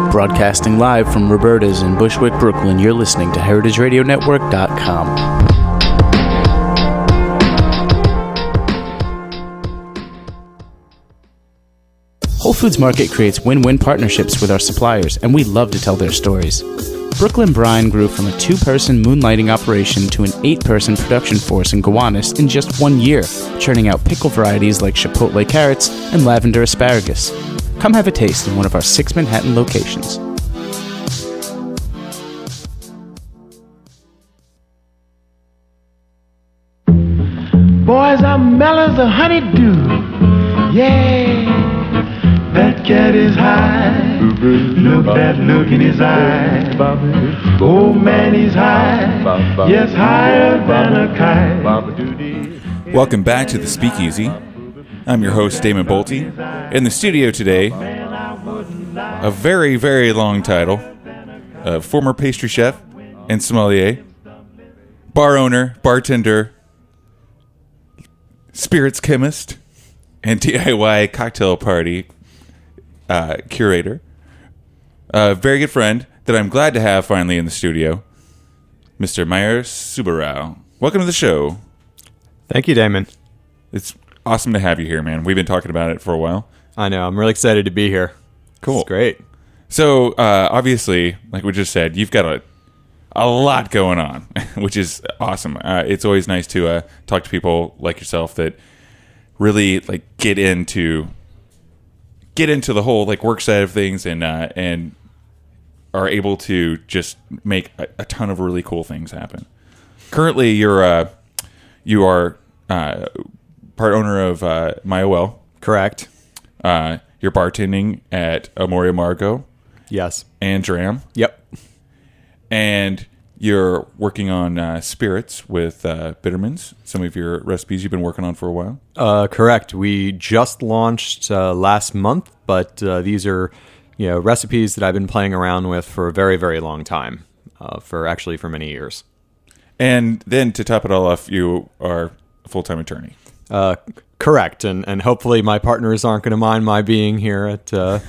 Broadcasting live from Roberta's in Bushwick, Brooklyn, you're listening to HeritageRadioNetwork.com. Whole Foods Market creates win-win partnerships with our suppliers, and we love to tell their stories. Brooklyn Brine grew from a 2-person moonlighting operation to an 8-person production force in Gowanus in just 1 year, churning out pickle varieties like chipotle carrots and lavender asparagus. Come have a taste in one of our 6 Manhattan locations. Boys, I'm mellow as a honeydew. Yeah, that cat is high. Look that look in his eye. Oh man, he's high. Yes, higher than a kite. Welcome back to the Speakeasy. I'm your host, Damon Bolte. In the studio today, a very, very long title, former pastry chef and sommelier, bar owner, bartender, spirits chemist, and DIY cocktail party curator. A very good friend that I'm glad to have finally in the studio, Mr. Meyer Subarao. Welcome to the show. Thank you, Damon. It's awesome to have you here, man. We've been talking about it for a while. I know. I'm really excited to be here. Cool. It's great. So, obviously, like we just said, you've got a lot going on, which is awesome. It's always nice to talk to people like yourself that really like get into the whole like work side of things and are able to just make a ton of really cool things happen. Currently, you are part owner of MyOL. Correct. You're bartending at Amoria Margot. Yes. And Dram. Yep. And you're working on spirits with Bittermans. Some of your recipes you've been working on for a while. Correct. We just launched last month, but these are recipes that I've been playing around with for a very, very long time. For many years. And then to top it all off, you are a full-time attorney. Correct, and hopefully my partners aren't going to mind my being here at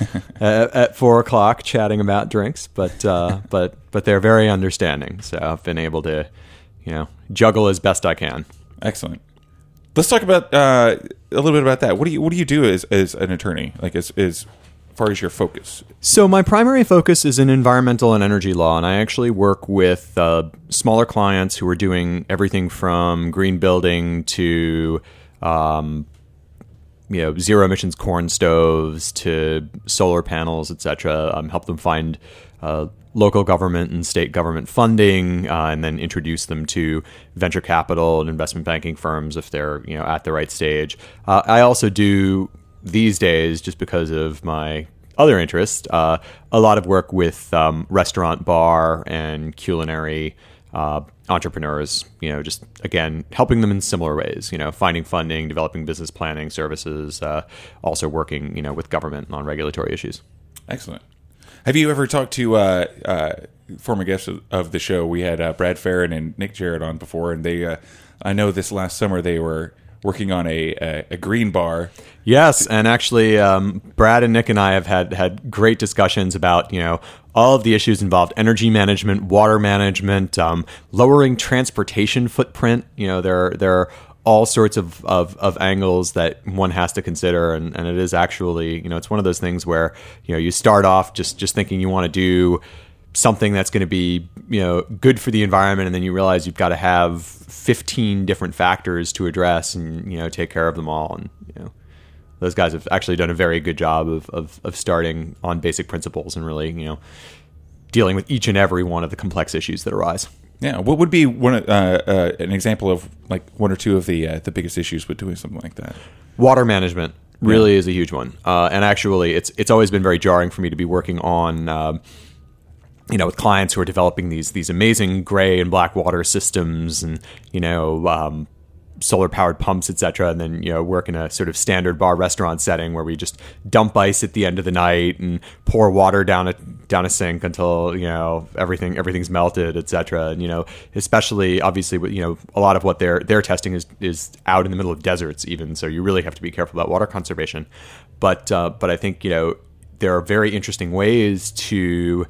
4:00 chatting about drinks, but they're very understanding. So I've been able to, juggle as best I can. Excellent. Let's talk about a little bit about that. What do you do as an attorney? Like as far as your focus? So my primary focus is in environmental and energy law, and I actually work with smaller clients who are doing everything from green building to zero emissions corn stoves to solar panels, etc. Help them find local government and state government funding, and then introduce them to venture capital and investment banking firms if they're at the right stage. I also do these days, just because of my other interest, a lot of work with restaurant, bar, and culinary entrepreneurs, just again helping them in similar ways, finding funding, developing business planning services, also working with government on regulatory issues. Excellent. Have you ever talked to former guests of the show? We had Brad Farron and Nick Jarrett on before, and they I know this last summer they were working on a green bar. Yes, and actually Brad and Nick and I have had great discussions about all of the issues involved: energy management, water management, lowering transportation footprint. There are all sorts of angles that one has to consider, and it is actually it's one of those things where you start off just thinking you want to do something that's going to be good for the environment, and then you realize you've got to have 15 different factors to address and take care of them all. And those guys have actually done a very good job of starting on basic principles and really dealing with each and every one of the complex issues that arise. Yeah, what would be an example of like one or two of the biggest issues with doing something like that? Water management really is a huge one, and actually it's always been very jarring for me to be working on with clients who are developing these amazing gray and black water systems and solar powered pumps, etc., and then work in a sort of standard bar restaurant setting where we just dump ice at the end of the night and pour water down a sink until everything's melted, etc. And especially obviously with a lot of what they're testing is out in the middle of deserts even, so you really have to be careful about water conservation. But I think there are very interesting ways to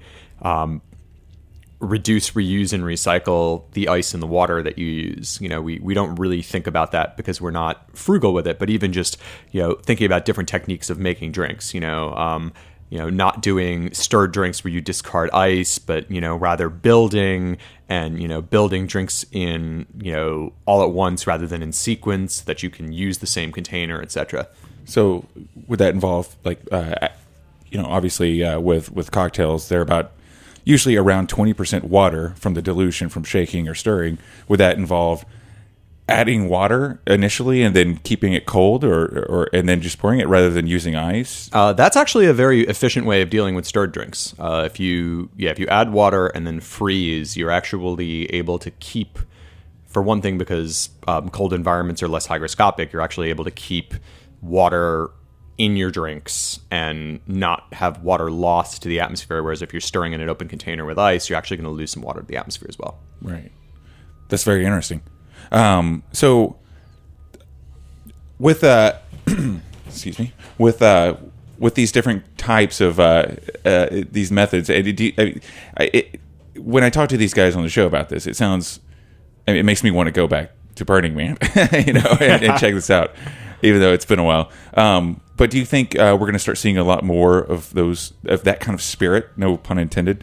reduce, reuse, and recycle the ice and the water that you use. We don't really think about that because we're not frugal with it, but even just, thinking about different techniques of making drinks, not doing stirred drinks where you discard ice, but, rather building drinks in, all at once rather than in sequence, that you can use the same container, etc. So would that involve, obviously with cocktails, they're about usually around 20% water from the dilution from shaking or stirring. Would that involve adding water initially and then keeping it cold, or and then just pouring it rather than using ice? That's actually a very efficient way of dealing with stirred drinks. If you add water and then freeze, you're actually able to keep, for one thing, because cold environments are less hygroscopic, you're actually able to keep water in your drinks and not have water lost to the atmosphere. Whereas if you're stirring in an open container with ice, you're actually going to lose some water to the atmosphere as well. Right. That's very interesting. So with excuse me, with these different types of these methods, when I talk to these guys on the show about this, it makes me want to go back to Burning Man, and check this out, even though it's been a while. But do you think we're going to start seeing a lot more of that kind of spirit? No pun intended.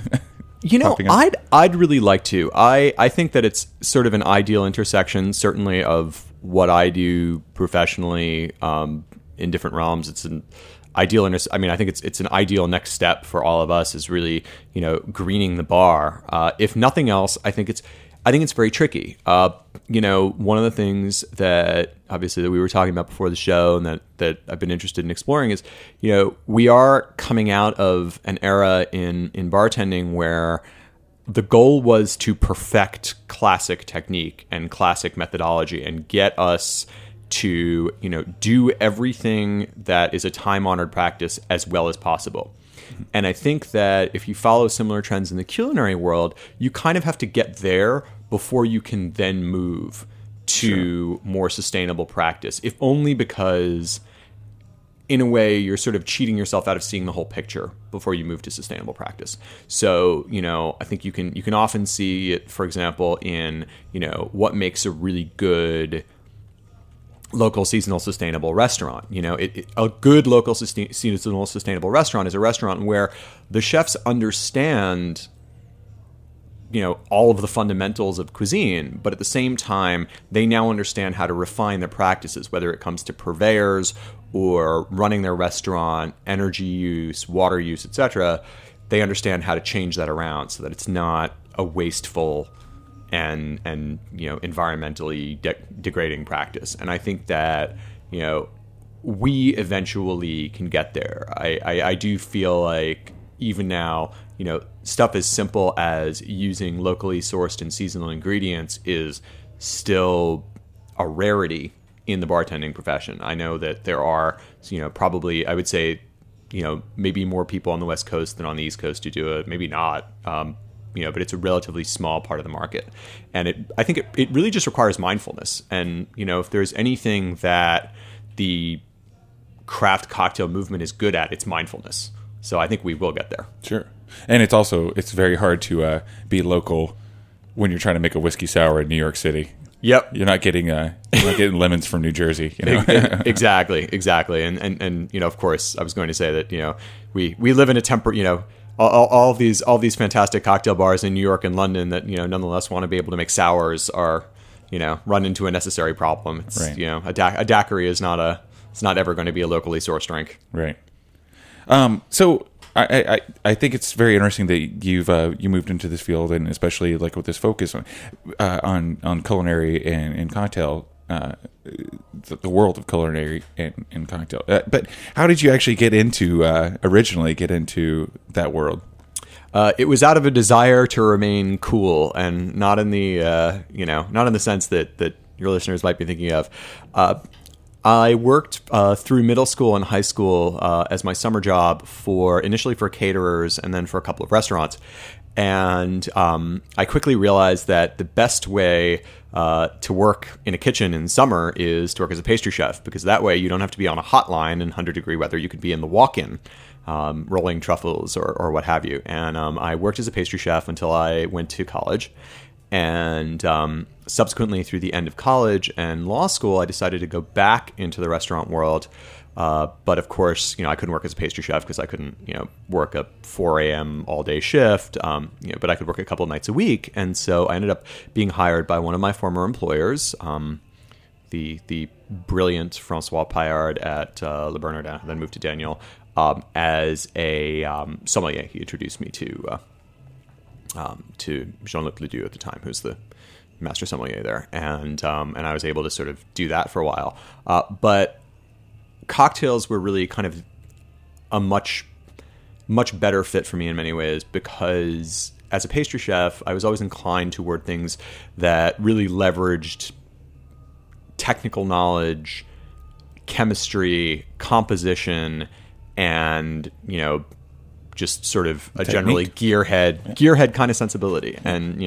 I'd really like to. I think that it's sort of an ideal intersection, certainly, of what I do professionally in different realms. It's an ideal. I think it's an ideal next step for all of us, is really greening the bar. If nothing else, I think it's very tricky. One of the things that obviously that we were talking about before the show, and that I've been interested in exploring, is, we are coming out of an era in bartending where the goal was to perfect classic technique and classic methodology and get us to, do everything that is a time-honored practice as well as possible. And I think that if you follow similar trends in the culinary world, you kind of have to get there before you can then move to more sustainable practice, if only because, in a way, you're sort of cheating yourself out of seeing the whole picture before you move to sustainable practice. So, I think you can often see it, for example, in, what makes a really good local seasonal sustainable restaurant. A good local seasonal sustainable restaurant is a restaurant where the chefs understand all of the fundamentals of cuisine, but at the same time, they now understand how to refine their practices, whether it comes to purveyors or running their restaurant, energy use, water use, etc. They understand how to change that around so that it's not a wasteful and environmentally degrading practice. And I think that we eventually can get there. I do feel like even now, stuff as simple as using locally sourced and seasonal ingredients is still a rarity in the bartending profession. I know that there are, probably, I would say, maybe more people on the West Coast than on the East Coast who do it. Maybe not, but it's a relatively small part of the market. And I think it really just requires mindfulness. And, if there's anything that the craft cocktail movement is good at, it's mindfulness. So I think we will get there. Sure. And it's very hard to be local when you're trying to make a whiskey sour in New York City. Yep. You're not getting lemons from New Jersey. Exactly. And of course, I was going to say that we live in a all these fantastic cocktail bars in New York and London that nonetheless want to be able to make sours are run into a necessary problem. It's, right. A daiquiri is not ever going to be a locally sourced drink. Right. So I think it's very interesting that you moved into this field, and especially like with this focus on culinary and cocktail, the world of culinary and cocktail. But how did you actually originally get into that world? It was out of a desire to remain cool, and not in the not in the sense that your listeners might be thinking of. I worked through middle school and high school as my summer job initially for caterers and then for a couple of restaurants. And I quickly realized that the best way to work in a kitchen in summer is to work as a pastry chef, because that way you don't have to be on a hotline in 100-degree weather. You could be in the walk-in, rolling truffles or what have you. And I worked as a pastry chef until I went to college. And subsequently, through the end of college and law school, I decided to go back into the restaurant world. But of course, I couldn't work as a pastry chef because I couldn't, work a 4 a.m. all-day shift. But I could work a couple of nights a week, and so I ended up being hired by one of my former employers, the brilliant Francois Paillard at Le Bernardin, then moved to Daniel, as a sommelier. He introduced me to Jean-Luc Ledoux at the time, who's the master sommelier there, and I was able to sort of do that for a while. But cocktails were really kind of a much better fit for me in many ways, because as a pastry chef, I was always inclined toward things that really leveraged technical knowledge, chemistry, composition, and just sort of a generally gearhead kind of sensibility. And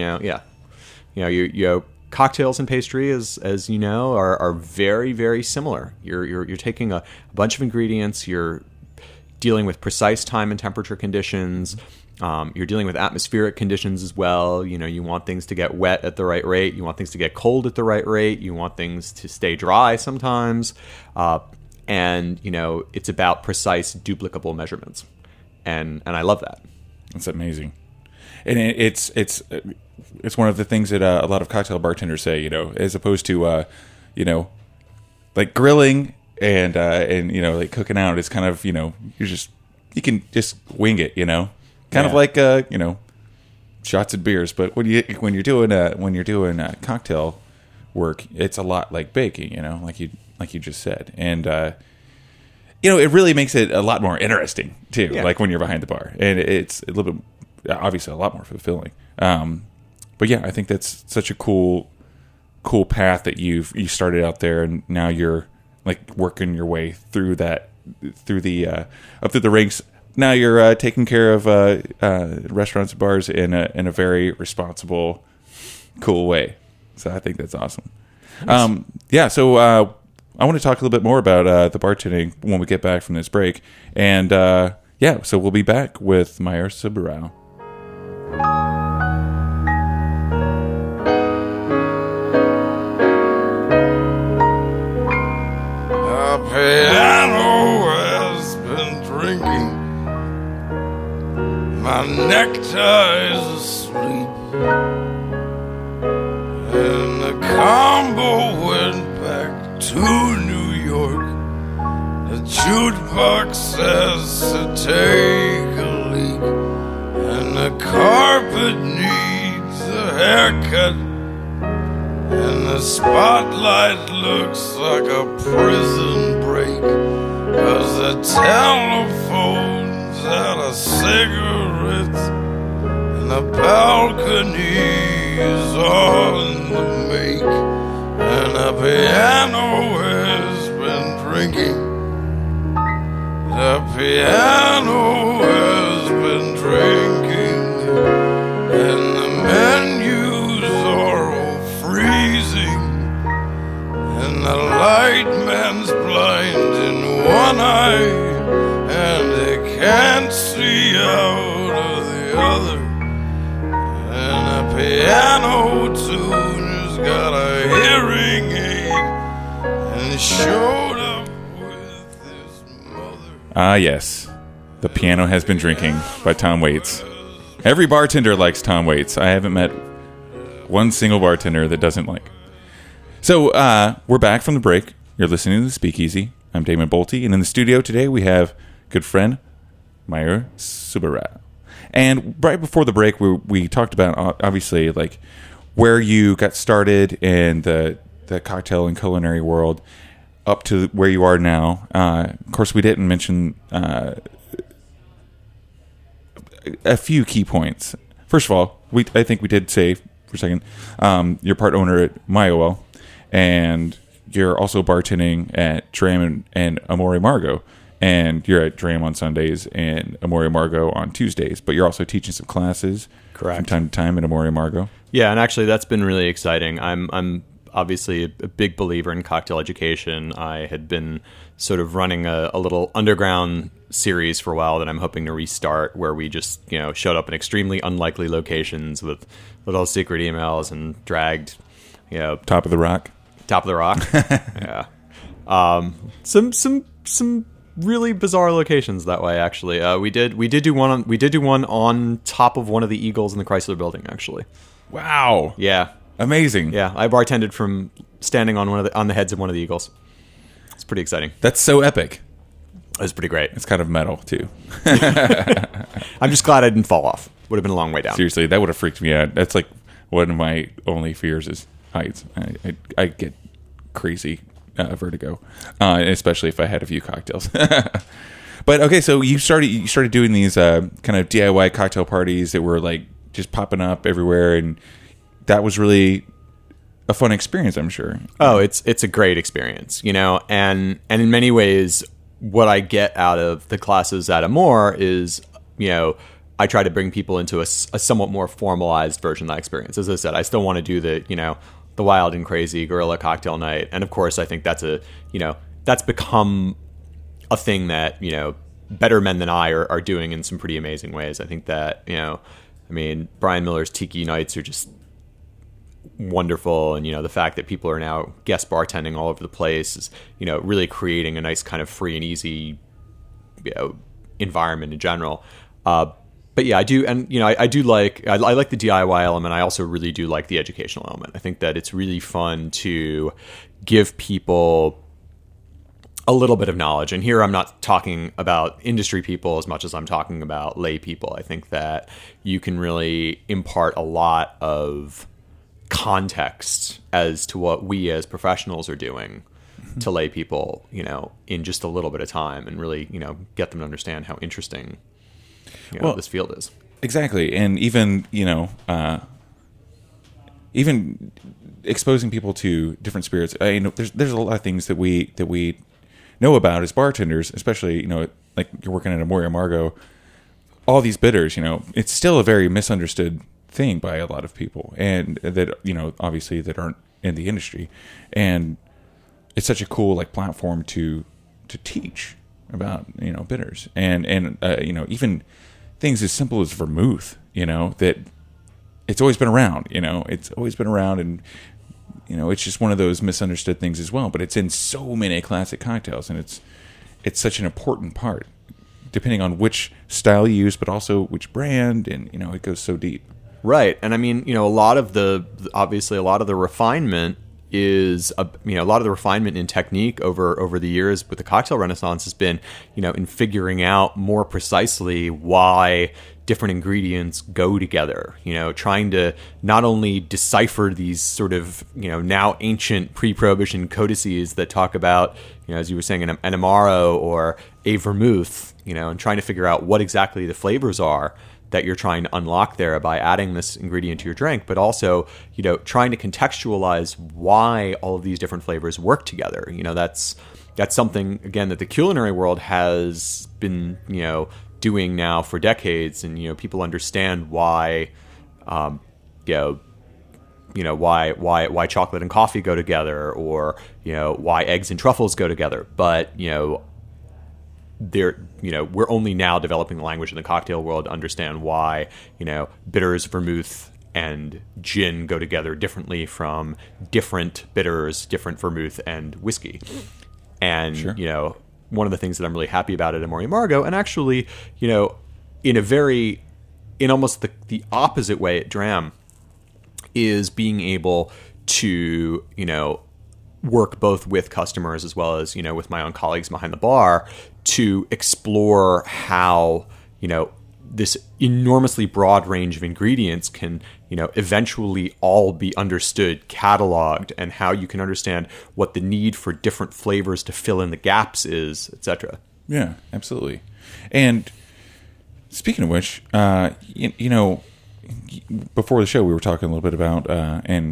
cocktails and pastry, as you know, are very, very similar. You're taking a bunch of ingredients. You're dealing with precise time and temperature conditions. You're dealing with atmospheric conditions as well. You want things to get wet at the right rate. You want things to get cold at the right rate. You want things to stay dry sometimes. And it's about precise, duplicable measurements. And I love that. That's amazing. And it's one of the things that a lot of cocktail bartenders say, as opposed to, like grilling and like cooking out. It's kind of, you can just wing it, kind of like, shots of beers. But when you're doing cocktail work, it's a lot like baking, like you just said. And, it really makes it a lot more interesting too. Yeah. Like when you're behind the bar, and it's a little bit, obviously a lot more fulfilling. But yeah, I think that's such a cool path that you started out there, and now you're like working your way through that, through the up through the ranks. Now you're taking care of restaurants and bars in a very responsible, cool way. So I think that's awesome. Nice. So I want to talk a little bit more about the bartending when we get back from this break, and so we'll be back with Mayur Subbarao. Piano has been drinking, my nectar is asleep, and the combo went back to New York. The jukebox says to take a leak, and the carpet needs a haircut, and the spotlight looks like a prison break, 'cause the telephone's out of cigarettes, and the balcony is on the make, and the piano has been drinking. The piano has been drinking, and the menus are all freezing, and the light man's blind in one eye, and they can't see out of the other, and the piano tuner's got a hearing aid, and showed up with his mother. Ah, yes. The Piano Has Been Drinking by Tom Waits. Every bartender likes Tom Waits. I haven't met one single bartender that doesn't like. So, we're back from the break. You're listening to The Speakeasy. I'm Damon Bolte, and in the studio today we have good friend Mayur Subbarao. And right before the break, we talked about, obviously, like, where you got started in the cocktail and culinary world up to where you are now. Of course, we didn't mention a few key points. First of all, I think we did say for a second, you're part owner at Mayoel, and you're also bartending at Dram and Amore Margot. and you're at Dram on Sundays and Amore Margot on Tuesdays, but you're also teaching some classes from time to time at Amore Margot. Yeah, and actually that's been really exciting. I'm obviously a big believer in cocktail education. I had been sort of running a little underground series for a while that I'm hoping to restart, where we just showed up in extremely unlikely locations with little secret emails and dragged Top of the Rock. Yeah. Some really bizarre locations that way. Actually, we did do one on top of one of the Eagles in the Chrysler Building. Actually, wow. Yeah, amazing. Yeah, I bartended from standing on the heads of one of the Eagles. It's pretty exciting. That's so epic. It was pretty great. It's kind of metal too. I'm just glad I didn't fall off. Would have been a long way down. Seriously, that would have freaked me out. That's like one of my only fears is heights. I get crazy vertigo, especially if I had a few cocktails. But okay, so you started doing these kind of DIY cocktail parties that were like just popping up everywhere, and that was really a fun experience, I'm sure. Oh, it's a great experience, and in many ways, what I get out of the classes at Amore is, I try to bring people into a somewhat more formalized version of that experience. As I said, I still want to do the wild and crazy guerrilla cocktail night, and of course, I think that's that's become a thing that better men than I are doing in some pretty amazing ways. I think that Brian Miller's Tiki Nights are just wonderful, and the fact that people are now guest bartending all over the place is really creating a nice kind of free and easy environment in general. But yeah, I do, and I do like I like the DIY element. I also really do like the educational element. I think that it's really fun to give people a little bit of knowledge. And here I'm not talking about industry people as much as I'm talking about lay people. I think that you can really impart a lot of context as to what we as professionals are doing to lay people, in just a little bit of time, and really, get them to understand how interesting this field is. Exactly. And even, even exposing people to different spirits. There's a lot of things that we know about as bartenders, especially, like you're working at Amore Margot, all these bitters, it's still a very misunderstood thing by a lot of people, and that obviously that aren't in the industry, and it's such a cool like platform to teach about bitters and even things as simple as vermouth, that it's always been around, and it's just one of those misunderstood things as well, but it's in so many classic cocktails, and it's such an important part depending on which style you use, but also which brand, and it goes so deep. Right. And a lot of the refinement is a lot of the refinement in technique over the years with the cocktail renaissance has been, in figuring out more precisely why different ingredients go together, trying to not only decipher these sort of, now ancient pre-prohibition codices that talk about, as you were saying, an Amaro or a vermouth, and trying to figure out what exactly the flavors are that you're trying to unlock there by adding this ingredient to your drink, but also, trying to contextualize why all of these different flavors work together. That's something, again, that the culinary world has been, doing now for decades, and, people understand why, why chocolate and coffee go together, or, why eggs and truffles go together. But, we're only now developing the language in the cocktail world to understand why, bitters, vermouth, and gin go together differently from different bitters, different vermouth, and whiskey. And, sure. One of the things that I'm really happy about at Amore Margot, and actually, in almost the opposite way at Dram, is being able to, work both with customers as well as, with my own colleagues behind the bar to explore how, this enormously broad range of ingredients can, eventually all be understood, cataloged, and how you can understand what the need for different flavors to fill in the gaps is, etc. Yeah, absolutely. And speaking of which, before the show, we were talking a little bit about, and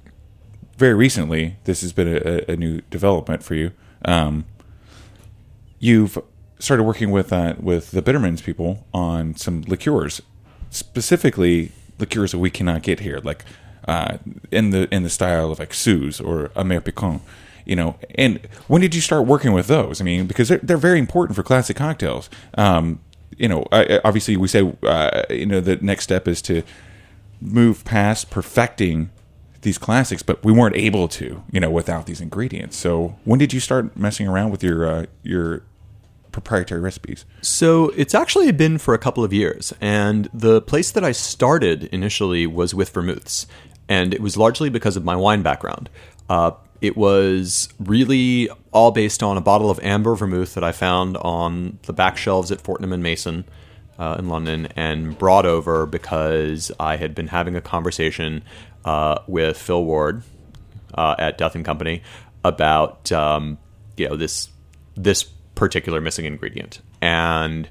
very recently, this has been a new development for you. you've started working with the Bittermans people on some liqueurs, specifically liqueurs that we cannot get here, like in the style of like Suze or Amer Picon. And when did you start working with those? I mean, because they're very important for classic cocktails. Obviously we say the next step is to move past perfecting these classics, but we weren't able to, without these ingredients. So when did you start messing around with your proprietary recipes? So it's actually been for a couple of years, and the place that I started initially was with vermouths, and it was largely because of my wine background. It was really all based on a bottle of amber vermouth that I found on the back shelves at Fortnum & Mason in London, and brought over because I had been having a conversation with Phil Ward at Death & Company about this particular missing ingredient. And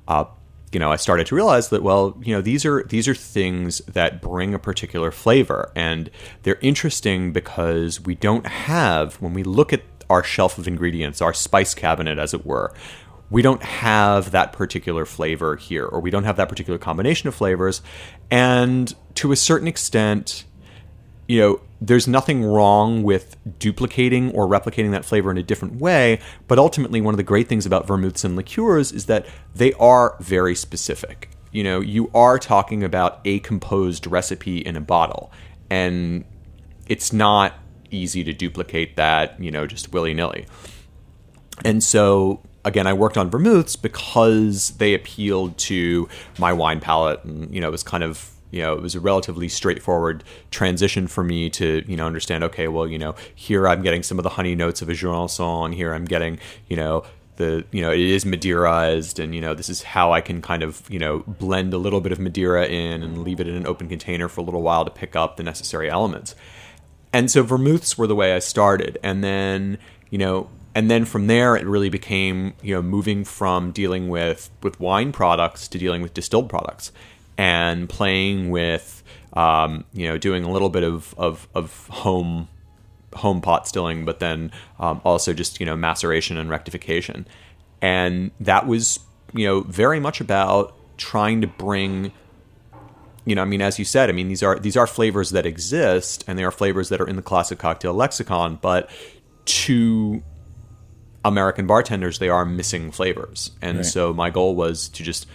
I started to realize that, these are things that bring a particular flavor, and they're interesting because we don't have, when we look at our shelf of ingredients, our spice cabinet, as it were, we don't have that particular flavor here, or we don't have that particular combination of flavors. And to a certain extent, there's nothing wrong with duplicating or replicating that flavor in a different way, but ultimately one of the great things about vermouths and liqueurs is that they are very specific. You are talking about a composed recipe in a bottle, and it's not easy to duplicate that, just willy-nilly. And so, again, I worked on vermouths because they appealed to my wine palate, and, it was kind of, it was a relatively straightforward transition for me to, understand, okay, well, here I'm getting some of the honey notes of a Jurançon, here I'm getting, it is Madeirized, and, this is how I can kind of, blend a little bit of Madeira in and leave it in an open container for a little while to pick up the necessary elements. And so vermouths were the way I started. And then, from there, it really became, moving from dealing with wine products to dealing with distilled products, and playing with, doing a little bit of home pot stilling, but then also just, maceration and rectification. And that was, very much about trying to bring, as you said, these are flavors that exist, and they are flavors that are in the classic cocktail lexicon, but to American bartenders, they are missing flavors. And right. So my goal was to just,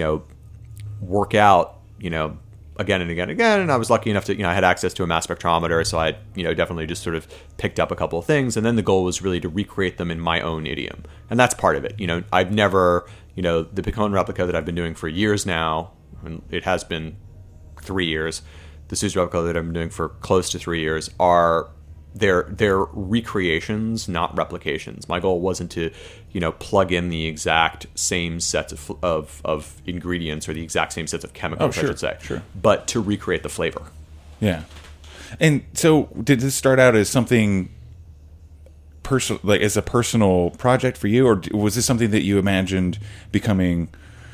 work out, again and again and again. And I was lucky enough to, I had access to a mass spectrometer, so I, definitely just sort of picked up a couple of things. And then the goal was really to recreate them in my own idiom. And that's part of it. I've never, the Picon replica that I've been doing for years now, and it has been 3 years, the Suze replica that I've been doing for close to 3 years are, they're recreations, not replications. My goal wasn't to, plug in the exact same sets of ingredients or the exact same sets of chemicals, I should say. Sure. But to recreate the flavor. Yeah. And so did this start out as something personal, like as a personal project for you, or was this something that you imagined becoming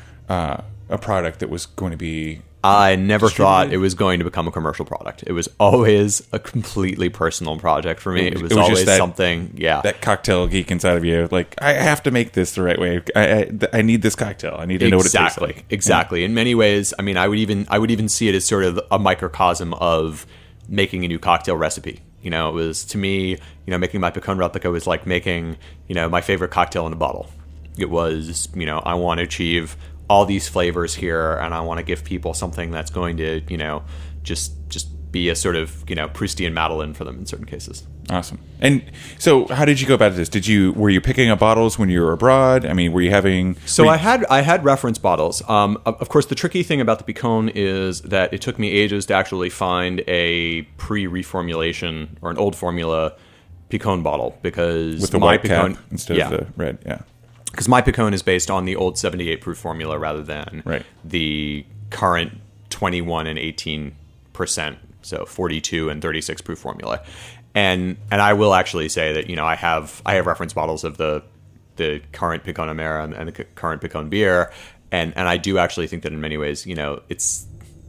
a product that was going to be... I never thought it was going to become a commercial product. It was always a completely personal project for me. It was always something, that cocktail geek inside of you, like, I have to make this the right way. I need this cocktail. I need to know what it tastes like. Exactly. In many ways, I would even see it as sort of a microcosm of making a new cocktail recipe. It was, to me, making my Picon replica was like making, my favorite cocktail in a bottle. It was, I want to achieve all these flavors here, and I want to give people something that's going to, just be a sort of, Proustian Madeleine for them in certain cases. Awesome. And so how did you go about this? Were you picking up bottles when you were abroad? Were you having... I had reference bottles. Of course, the tricky thing about the Picon is that it took me ages to actually find a pre-reformulation or an old formula Picon bottle, because with the white cap instead of the red, because my Picon is based on the old 78 proof formula rather than the current 21 and 18%, so 42 and 36 proof formula. And I will actually say that, I have reference bottles of the current Picon Amer and the current Picon beer, and I do actually think that in many ways, it's...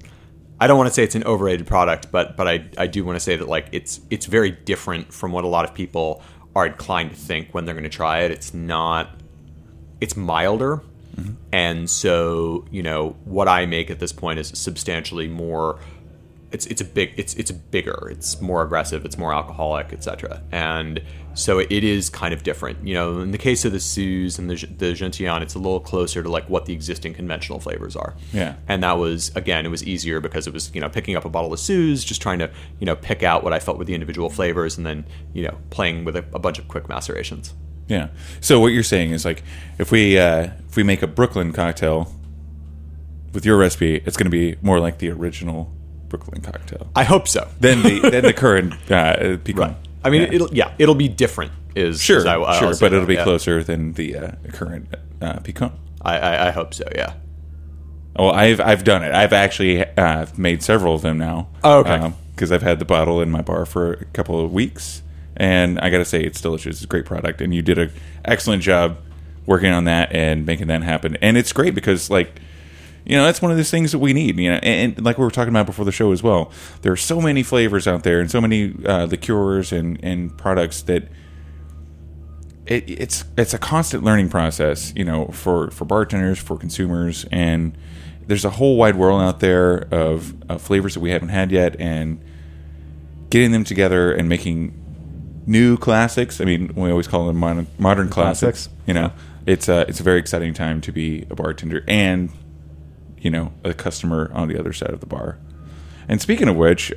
I don't want to say it's an overrated product, but I do want to say that, like, it's very different from what a lot of people are inclined to think when they're going to try it. It's not it's milder. And so, what I make at this point is substantially more. It's bigger. It's more aggressive. It's more alcoholic, etc. And so it is kind of different. In the case of the Suze and the Gentian, it's a little closer to like what the existing conventional flavors are. Yeah. And that was, again, it was easier because it was picking up a bottle of Suze, just trying to pick out what I felt were the individual flavors, and then playing with a bunch of quick macerations. Yeah. So what you're saying is like if we make a Brooklyn cocktail with your recipe, it's going to be more like the original Brooklyn cocktail. I hope so. Than the current pecan. Right. I mean, it'll be different. Sure, but it'll be yeah. closer than the current pecan. I hope so. Yeah. Well, I've done it. I've actually made several of them now. Oh, okay. Because I've had the bottle in my bar for a couple of weeks. And I got to say, it's delicious. It's a great product. And you did an excellent job working on that and making that happen. And it's great because, that's one of those things that we need. And like we were talking about before the show as well, there are so many flavors out there and so many liqueurs and products that it's a constant learning process, for bartenders, for consumers. And there's a whole wide world out there of flavors that we haven't had yet, and getting them together and making new classics. I mean, we always call them modern classics. It's a very exciting time to be a bartender and a customer on the other side of the bar. And speaking of which,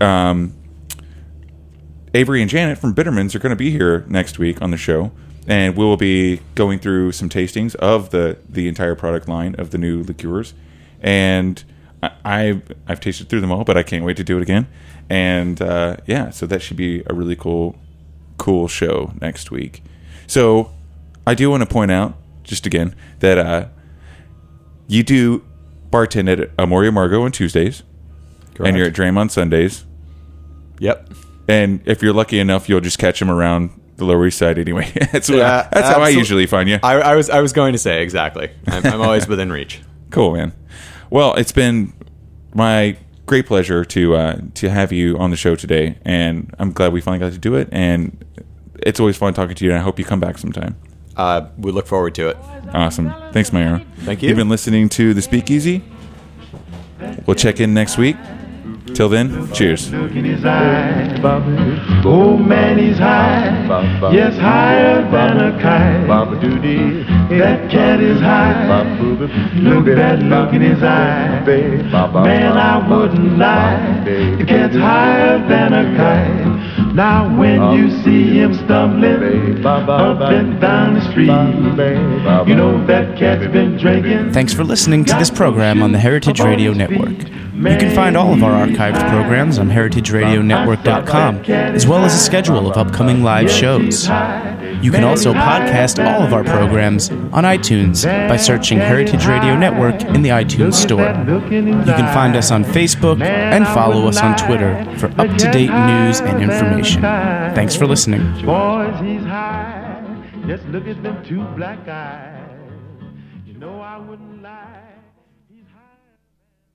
Avery and Janet from Bittermans are going to be here next week on the show, and we'll be going through some tastings of the entire product line of the new liqueurs. And I've tasted through them all, but I can't wait to do it again. And so that should be a really cool show next week. So I do want to point out, just again, that you do bartend at Amoria Margot on Tuesdays. Correct. And you're at Dram on Sundays. Yep. And if you're lucky enough, you'll just catch them around the Lower East Side anyway. That's how I usually find you. I was going to say, exactly. I'm always within reach. Cool, man. Well, it's been my great pleasure to have you on the show today, and I'm glad we finally got to do it. And it's always fun talking to you, and I hope you come back sometime. We look forward to it. Awesome. Thanks, Mayra. Thank you. You've been listening to The Speakeasy. We'll check in next week. Till then, cheers. Look in his eye. Oh man, he's high. Yes, higher than a kite. That cat is high. Look that look in his eye. Man, I wouldn't lie. The cat's higher than a kite. Now when you see him stumbling up and down the street, you know that cat's been drinking. Thanks for listening to this program on the Heritage Radio Network. You can find all of our archived programs on heritageradionetwork.com, as well as a schedule of upcoming live shows. You can also podcast all of our programs on iTunes by searching Heritage Radio Network in the iTunes Store. You can find us on Facebook and follow us on Twitter for up-to-date news and information. Thanks for listening. Boys, he's high. Just look at them two black eyes. You know I wouldn't lie.